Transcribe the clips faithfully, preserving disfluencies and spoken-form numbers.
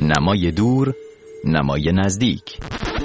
نمای دور، نمای نزدیک.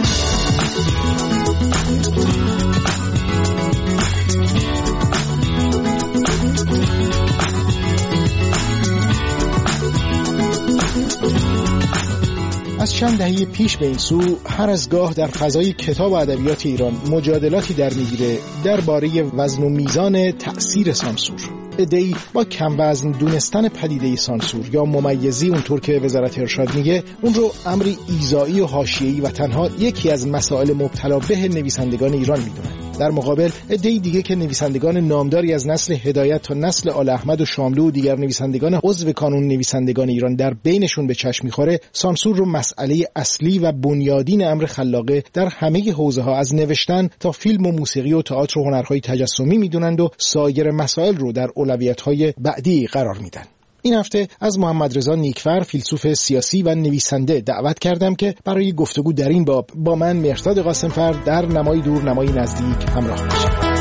از چند دهه پیش به این سو هر از گاه در فضای کتاب و ادبیات ایران مجادلاتی در میگیره درباره وزن و میزان تأثیر سانسور. عده‌ای با کم وزن دونستن پدیده سانسور یا ممیزی، اونطور که وزارت ارشاد میگه، اون رو امری ایذایی و حاشیه‌ای و تنها یکی از مسائل مبتلا به نویسندگان ایران میدونن. در مقابل عده‌ای دیگه که نویسندگان نامداری از نسل هدایت تا نسل آل احمد و شاملو و دیگر نویسندگان عضو کانون نویسندگان ایران در بینشون به چشم میخوره، سانسور رو مسئله اصلی و بنیادین امر خلاقه در همه حوزه‌ها از نوشتن تا فیلم و موسیقی و تئاتر و هنرهای تجسمی میدونند و سایر مسائل رو در اولویت‌های بعدی قرار میدن. این هفته از محمد رضا نیکفر، فیلسوف سیاسی و نویسنده، دعوت کردم که برای گفتگو در این باب با من مهرداد قاسمفر در نمای دور نمای نزدیک همراه باشید.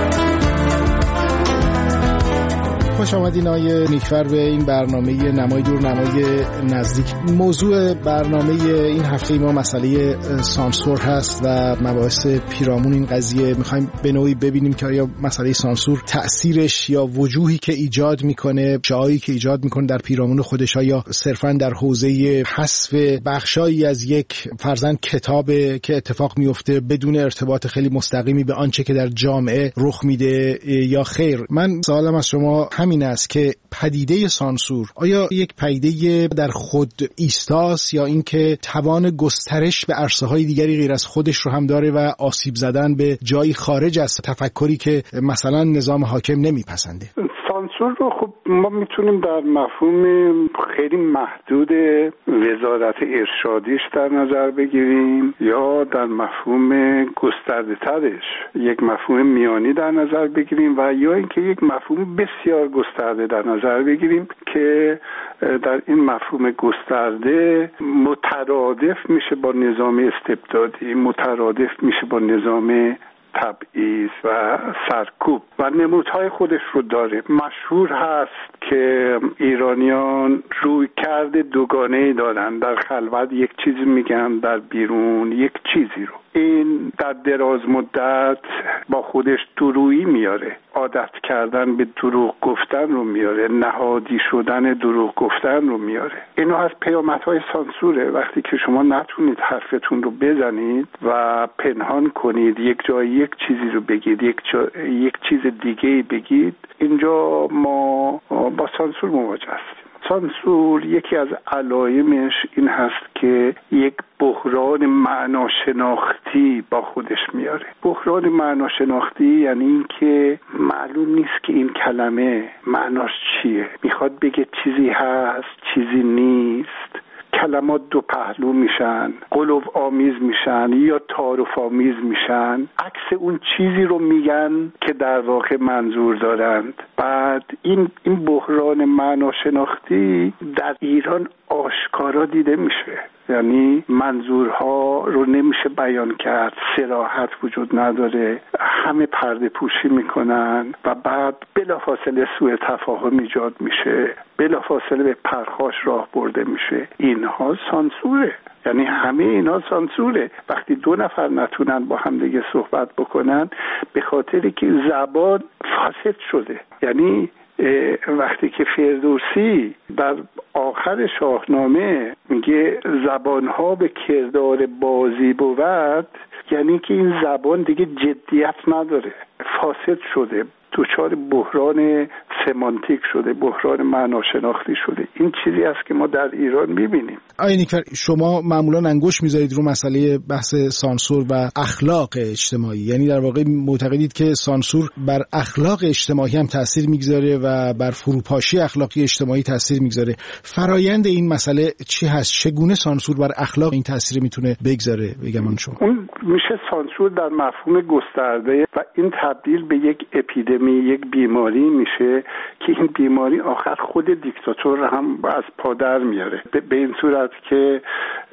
خوش آمدین آقای نیکفر به این برنامه نمای دور نمای نزدیک. موضوع برنامه این هفته ما مسئله سانسور هست و مباحث پیرامون این قضیه. میخوایم به نوعی ببینیم که آیا مسئله سانسور تأثیرش یا وجوهی که ایجاد میکنه، شعایی که ایجاد میکنه در پیرامون خودش، یا صرفاً در حوزه حذف بخشایی از یک فرضاً کتاب که اتفاق میفته بدون ارتباط خیلی مستقیمی به آنچه که در جامعه رخ میده یا خیر. من سوالم از شما این است که پدیده سانسور آیا یک پدیده در خود ایستاست یا اینکه توان گسترش به عرصه‌های دیگری غیر از خودش رو هم داره و آسیب زدن به جایی خارج از تفکری که مثلا نظام حاکم نمیپسنده؟ سانسور رو خب ما میتونیم در مفهوم خیلی محدود وزارت ارشادیش در نظر بگیریم یا در مفهوم گسترده ترش یک مفهوم میانی در نظر بگیریم و یا اینکه یک مفهوم بسیار گسترده در نظر بگیریم که در این مفهوم گسترده مترادف میشه با نظام استبدادی، مترادف میشه با نظام تبعیض و سرکوب و نمودهای خودش رو داره. مشهور هست که ایرانیان روی کرده دوگانه‌ای دارن، در خلوت یک چیزی میگن، در بیرون یک چیزی رو. این در دراز مدت با خودش درویی میاره، عادت کردن به دروغ گفتن رو میاره، نهادی شدن دروغ گفتن رو میاره. اینو از پیامدهای سانسوره. وقتی که شما نتونید حرفتون رو بزنید و پنهان کنید، یک جای یک چیزی رو بگید، یک جا یک چیز دیگه بگید، اینجا ما با سانسور مواجه هستیم. سانسور یکی از علایمش این هست که یک بحران معناشناختی با خودش میاره. بحران معناشناختی یعنی این که معلوم نیست که این کلمه معناش چیه. میخواد بگه چیزی هست، چیزی نیست. کلمات دو پهلو میشن، قلوب آمیز میشن یا تعارف آمیز میشن، عکس اون چیزی رو میگن که در واقع منظور دارند. بعد این این بحران معناشناختی در ایران آشکارا دیده میشه. یعنی منظورها رو نمیشه بیان کرد، صراحت وجود نداره، همه پرده پوشی میکنن و بعد بلافاصله سوء تفاهم ایجاد میشه، بلافاصله به پرخاش راه برده میشه. اینها سانسوره. یعنی همه اینا سانسوره. وقتی دو نفر نتونن با هم دیگه صحبت بکنن به خاطری که زبان فاسد شده. یعنی وقتی که فردوسی در آخر شاهنامه میگه زبانها به کردار بازی بود، یعنی که این زبان دیگه جدیت نداره، فاسد شده، دچار بحران سمانتیک شده، بحران معناشناختی شده. این چیزی است که ما در ایران می‌بینیم. آقای نیکفر، شما معمولا انگشت می‌ذارید رو مسئله بحث سانسور و اخلاق اجتماعی، یعنی در واقع معتقدید که سانسور بر اخلاق اجتماعی هم تأثیر می‌گذاره و بر فروپاشی اخلاقی اجتماعی تأثیر می‌گذاره. فرایند این مسئله چی هست؟ چگونه سانسور بر اخلاق این تأثیر میتونه بگذاره؟ بگم من شما اون میشه سانسور در مفهوم گسترده و این تبدیل به یک اپیدمی، یک بیماری میشه که این بیماری آخر خود دیکتاتور هم از پادر میاره، به این صورت که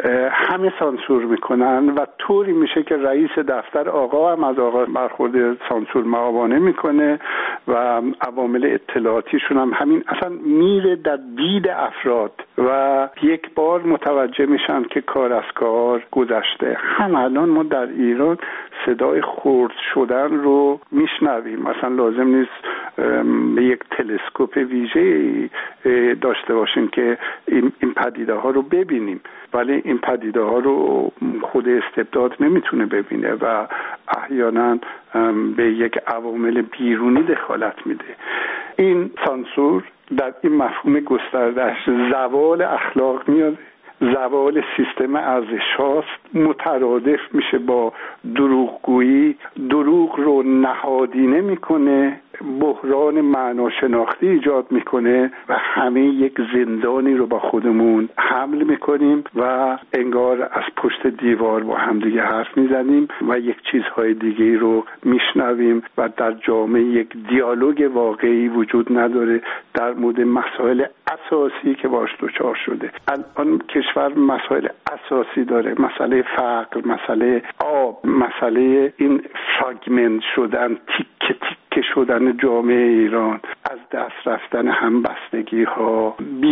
همه سانسور میکنن و طوری میشه که رئیس دفتر آقا هم از آقا برخورد سانسور معاونه میکنه و عوامل اطلاعاتیشون هم همین اصلا میره در دید افراد. و یک بار متوجه میشن که کار از کار گذشته. هم الان ما در ایران صدای خرد شدن رو میشنویم، مثلا لازم نیست به یک تلسکوپ ویژه داشته باشیم که این این پدیده ها رو ببینیم، ولی این پدیده ها رو خود استبداد نمیتونه ببینه و احیانا به یک عوامل بیرونی دخالت میده. این سانسور در این مفهوم گستردهش زوال اخلاق میاد، زوال سیستم ارزش هاست، مترادف میشه با دروغگویی، دروغ رو نهادینه میکنه، بحران معناشناختی ایجاد میکنه و همه یک زندانی رو با خودمون حمل میکنیم و انگار از پشت دیوار با همدیگه حرف میزنیم و یک چیزهای دیگه رو میشنویم و در جامعه یک دیالوگ واقعی وجود نداره در مورد مسائل اساسی که باش دچار شده. الان کشور مسائل اساسی داره، مسئله فقر، مسئله آب، مسئله این فراگمنت شدن، تیکه تیکه شدن جامعه ایران، از دست رفتن همبستگی ها،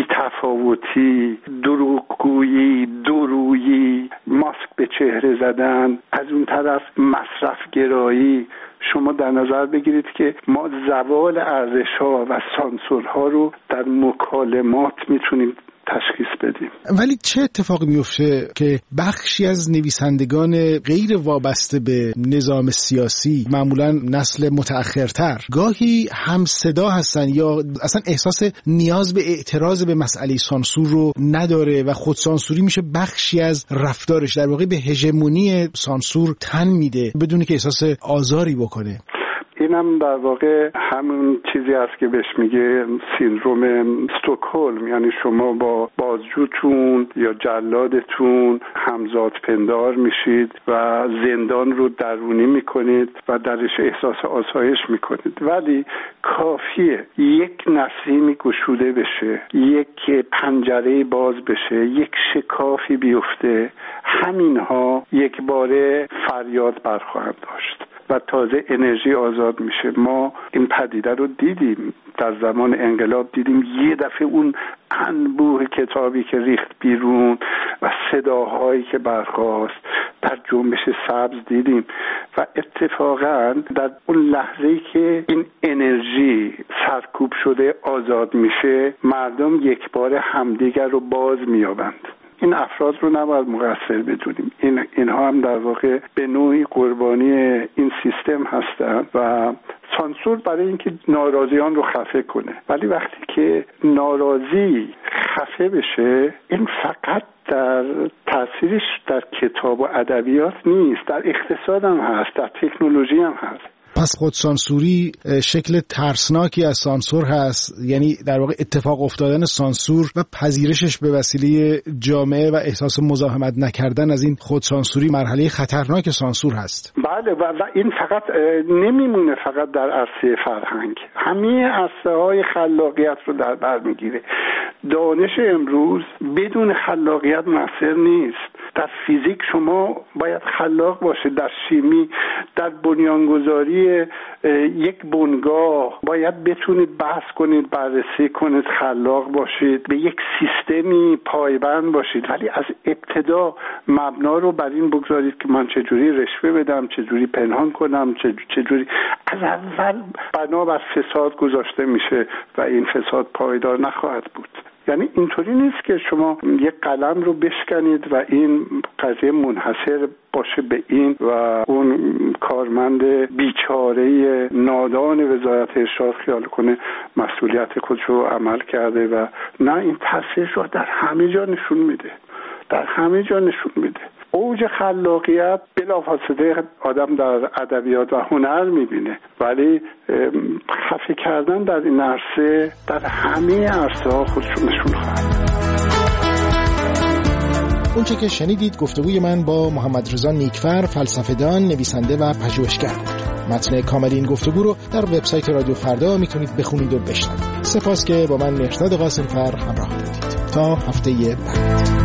بی‌تفاوتی، دروغگویی، دورویی، ماسک به چهره زدن، از اون طرف مصرف گرایی. شما در نظر بگیرید که ما زوال ارزش‌ها و سانسورها رو در مکالمات میتونیم تشخیص بدیم. ولی چه اتفاقی میفته که بخشی از نویسندگان غیر وابسته به نظام سیاسی، معمولا نسل متأخرتر، گاهی هم صدا هستن یا اصلا احساس نیاز به اعتراض به مسئله سانسور رو نداره و خود سانسوری میشه بخشی از رفتارش، در واقع به هژمونی سانسور تن میده بدون که احساس آزاری بکنه. اینم در واقع همون چیزی است که بهش میگه سیندروم استکهلم، یعنی شما با بازجوتون یا جلادتون همزاد پندار میشید و زندان رو درونی میکنید و درش احساس آسایش میکنید، ولی کافیه یک نسیمی گشوده بشه، یک پنجره باز بشه، یک شکافی بیفته، همینها یک باره فریاد برخواهند داشت و تازه انرژی آزاد میشه. ما این پدیده رو دیدیم در زمان انقلاب، دیدیم یه دفعه اون انبوه کتابی که ریخت بیرون و صداهایی که برخاست، در جنبش سبز دیدیم و اتفاقا در اون لحظه‌ای که این انرژی سرکوب شده آزاد میشه، مردم یک بار همدیگر رو باز میابند. این افراد رو نباید مقصر بدونیم، این اینها هم در واقع به نوعی قربانی این سیستم هستند و سانسور برای اینکه ناراضیان رو خفه کنه، ولی وقتی که ناراضی خفه بشه، این فقط در تاثیرش در کتاب و ادبیات نیست، در اقتصاد هم هست، در تکنولوژی هم هست. پس خودسانسوری شکل ترسناکی از سانسور هست، یعنی در واقع اتفاق افتادن سانسور و پذیرشش به وسیله جامعه و احساس مزاحمت نکردن از این خودسانسوری مرحله خطرناک سانسور هست. بله و, و این فقط نمیمونه فقط در عرصه فرهنگ، همه عرصه های خلاقیت رو در بر میگیره. دانش امروز بدون خلاقیت مؤثر نیست. در فیزیک شما باید خلاق باشید، در شیمی، در بنیانگذاری یک بنگاه باید بتونید بحث کنید، بررسی کنید، خلاق باشید، به یک سیستمی پایبند باشید، ولی از ابتدا مبنا رو بر این بگذارید که من چجوری رشوه بدم، چجوری پنهان کنم، چجوری از اول بنا بر فساد گذاشته میشه و این فساد پایدار نخواهد بود. یعنی اینطوری نیست که شما یک قلم رو بشکنید و این قضیه منحصر باشه به این و اون کارمند بیچاره نادان وزارت ارشاد خیال کنه مسئولیت خودش رو عمل کرده و نه، این تاثیرش رو در همه جا نشون میده، در همه جا نشون میده. اوج خلاقیت بلافاصله آدم در ادبیات و هنر میبینه، ولی خفه کردن در این عرصه در همه عرصه ها خودشون نشون خواهد. اونچه که شنیدید گفتگوی من با محمد رضا نیکفر، فلسفه‌دان، نویسنده و پژوهشگر بود. متن کامل این گفتگو رو در وبسایت رادیو فردا میتونید بخونید و بشنوید. سپاس که با من مهرداد قاسم‌فر همراه بودید. تا هفته بعد.